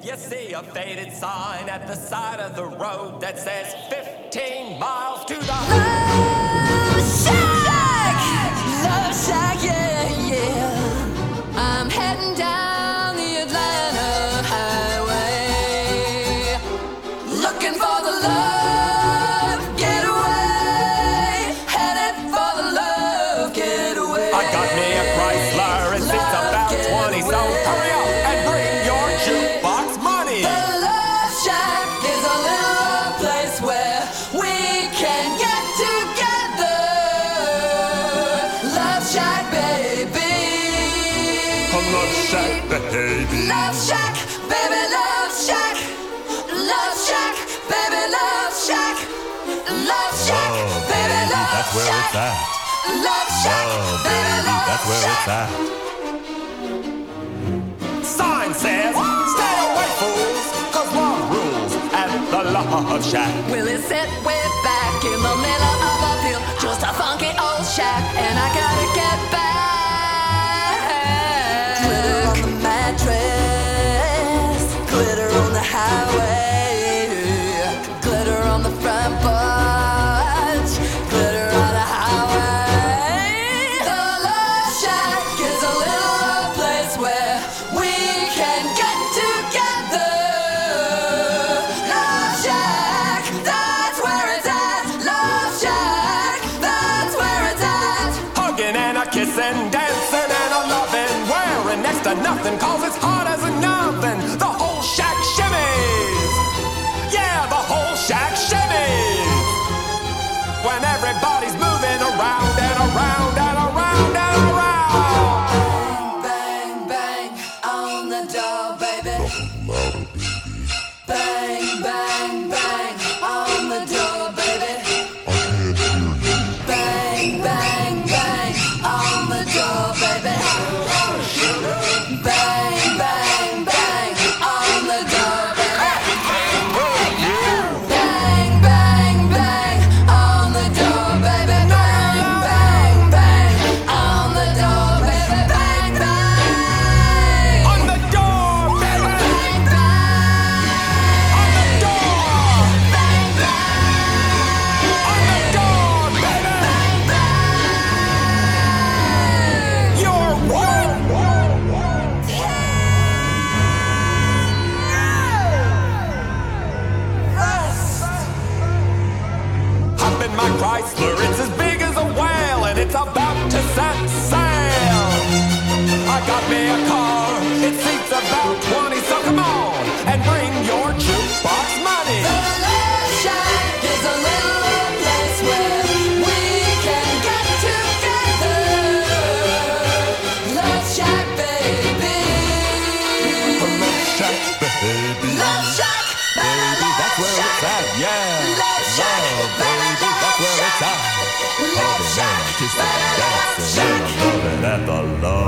You see a faded sign at the side of the road that says 15 miles to the Love Shack! Love Shack, yeah, yeah. I'm heading down the Atlanta highway, looking for the love getaway, headed for the love getaway. I got me a Chrysler, it seats about 20, so hurry up and bring your jukebox money. The Love Shack is a little place where we can get together. Love Shack, baby. Love Shack, baby. Love Shack, baby, Love Shack. Love Shack, baby, Love Shack. Love Shack, baby, Love That's where Shack. it's at. Love Shack, baby, Love That's where it's Shack. at. Sign says, stay away, fools, 'cause love rules at the Love Shack. Will it sit way back in the middle of the field? Just a funky old shack, and I gotta get back. Glitter on the mattress, glitter on the highway, glitter on the front porch, glitter on the highway. The Love Shack is a little place where we can get together. Love Shack, that's where it's at. Love Shack, that's where it's at. Hugging and a kissing, dancing and a loving, wearing next to nothing, 'cause it's hard as a nothing. The whole shack shimmies. Yeah, the whole shack shimmies. When everybody's moving around and around and around and around. Bang, bang, on the door, baby. Bang, bang, bang, on the door, baby. Bang, bang, bang, on the door, baby. Bang, bang, bang, on the door, baby. Bang, bang, bang, on the door, baby. Bang, bang, bang, on the door, baby. Bang, bang. On the door, baby! Bang, bang. On the door! Bang, bang. On the door, baby! Bang, bang. You're what? Hop in my Chrysler, it's as big as a whale, and it's about to set sail. I got me a car, it seats about 20, so come on and bring your jukebox money. The Love Shack is a little place where we can get together. Love Shack, baby. Love Shack, baby. Love Shack, baby, That's where it's at, yeah. Love Shack, baby, that's where it's at. Love Shack, Kissing and dancing and a loving at the Love